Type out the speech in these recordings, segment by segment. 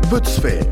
بوتسفير.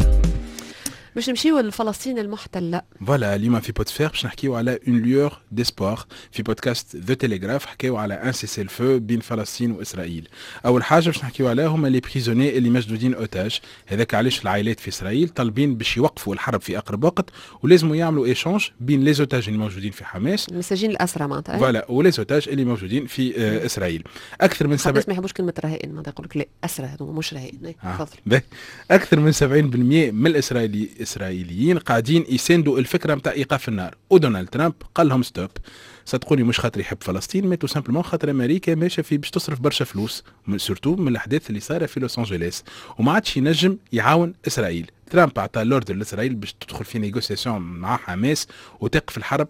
باش نمشيو لفلسطين المحتلة. فوالا اليوم في بوتسفير باش نحكيو على اون ليور ديسبوار في بودكاست ذا تيليغراف. حكيو على ان سيسي الفو بين فلسطين واسرائيل. اول حاجه باش نحكيو عليها هما لي بريزوني اللي مشدودين اوتاج. هذاك علاش العائلات في اسرائيل طالبين باش يوقفوا الحرب في اقرب وقت، ولازم يعملوا ايشانج بين لي اوتاج اللي موجودين في حماس، المساجين الاسرى معناتها، فوالا، ولي اوتاج اللي موجودين في اسرائيل. اكثر من 70 ما يحبوش كلمه رهائن، معناتها يقول لك لا اسرى هذوما مش رهائن. تفضل. اكثر من 70% من الاسرائيليين قاعدين يساندوا الفكره نتاع ايقاف النار، ودونالد ترامب قال لهم ستوب. صدقوني مش خاطر يحب فلسطين، مي تو سامبلومون خاطر امريكا ماشيه في باش تصرف برشا فلوس سورتو من الاحداث اللي صايره في لوس انجلوس، وما عادش ينجم يعاون اسرائيل. ترامب عطى لوردر لاسرائيل باش تدخل في نيغوسياسيون مع حماس وتوقف الحرب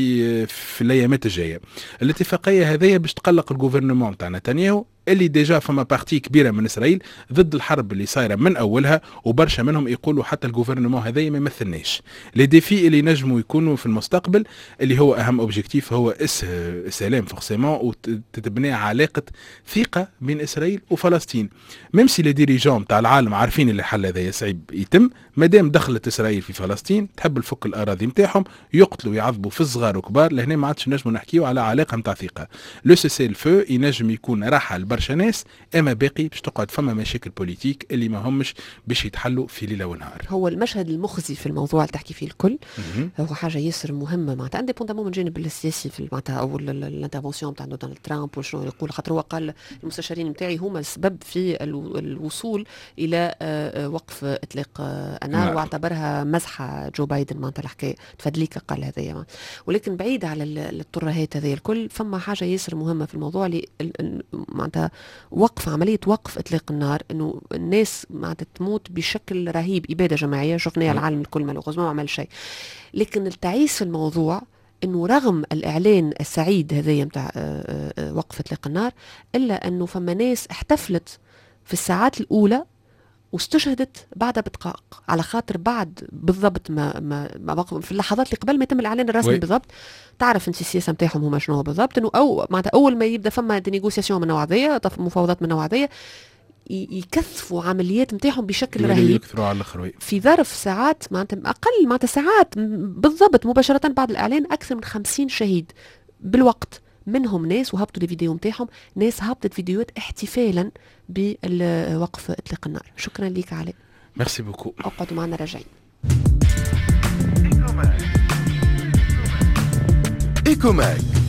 في الايامات الجايه. الاتفاقيه هذه باش تقلق الجوفرنمون تاع نتنياهو اللي ديجا فما بارتي كبيره من اسرائيل ضد الحرب اللي صايره من اولها، وبرشا منهم يقولوا حتى الجوفرنمون هذا ما يمثلناش. لي ديفي اللي نجموا يكونوا في المستقبل اللي هو اهم اوبجيكتيف هو السلام فورسيمون، وتتبني علاقه ثقه بين اسرائيل وفلسطين. ميم سي لي ديريجون تاع العالم عارفين اللي الحل هذا صعيب يتم، مادام دخلت اسرائيل في فلسطين تحب الفك الاراضي نتاعهم، يقتلوا يعذبوا في الصغار وكبار. لهنا ما عادش نجموا نحكيو على علاقه نتاع ثقه. لو سي الفو ينجم يكون رحل برشا ناس، اما باقي باش تقعد فما مشاكل بوليتيك اللي ما همش باش يتحلوا في ليله ونهار. هو المشهد المخزي في الموضوع اللي تحكي فيه الكل هو حاجه ياسر مهمه، معناتها انديبوندامون من الجانب السياسي في معناتها او الانترفونسيون تاع دونالد ترامب وشنو يقول، خاطر هو قال المستشارين نتاعي هما السبب في الوصول الى وقف اطلاق النار، واعتبرها مزحه جو بايدن معناتها الحكايه تفدليك قال هذايا. ولكن بعيد على الترهات هذه الكل فما حاجه ياسر مهمه في الموضوع اللي معناتها عملية وقف إطلاق النار، إنه الناس معناتها تموت بشكل رهيب، إبادة جماعية شفناها العالم الكل مالوغوزمون ما عمل شيء. لكن التعيس في الموضوع إنه رغم الإعلان السعيد هذايا متاع وقف إطلاق النار، إلا إنه فما ناس احتفلت في الساعات الأولى واستشهدت بعدها بدقائق، على خاطر بعد بالضبط ما في اللحظات اللي قبل ما يتم الاعلان الرسمي بالضبط. تعرف انت السياسه نتاعهم هما شنو بالضبط، انه معناتها اول ما يبدا فما دي نيغوسياسيون من نوع هذيا، مفاوضات من نوع هذيا، يكثفوا عمليات نتاعهم بشكل رهيب يكثروا على الاخر في ظرف ساعات، معناتها اقل معناتها ساعات بالضبط مباشره بعد الاعلان اكثر من 50 شهيد بالوقت. منهم ناس وهبطوا الفيديو نتاعهم، ناس هبطت فيديوهات احتفالا بوقف اطلاق النار. شكرا ليك علاء. ميرسي بوكو. اقعدوا معنا راجعين. إيكوماك